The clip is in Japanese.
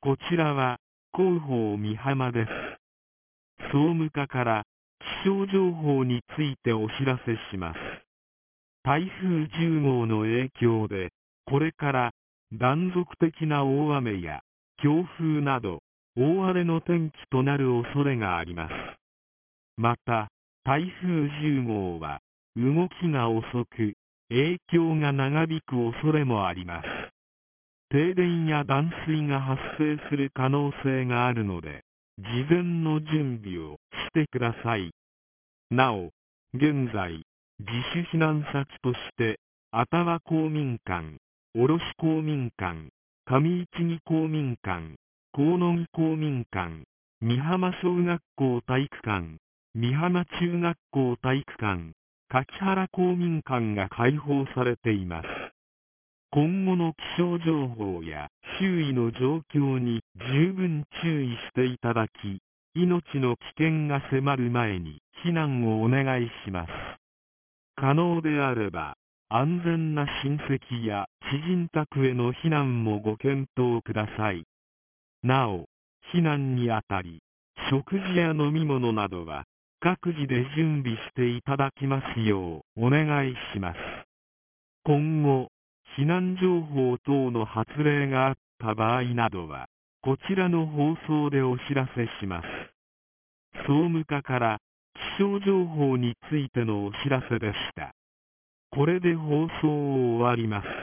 こちらは広報美浜です。総務課から気象情報についてお知らせします。台風10号の影響で、これから断続的な大雨や強風など大荒れの天気となる恐れがあります。また、台風10号は動きが遅く、影響が長引く恐れもあります。停電や断水が発生する可能性があるので、事前の準備をしてください。なお、現在、自主避難先として、愛宕公民館、卸公民館、上市木公民館、河野木公民館、美浜小学校体育館、美浜中学校体育館、柿原公民館が開放されています。今後の気象情報や周囲の状況に十分注意していただき、命の危険が迫る前に避難をお願いします。可能であれば、安全な親戚や知人宅への避難もご検討ください。なお、避難にあたり、食事や飲み物などは各自で準備していただきますようお願いします。今後、避難情報等の発令があった場合などは、こちらの放送でお知らせします。総務課から気象情報についてのお知らせでした。これで放送を終わります。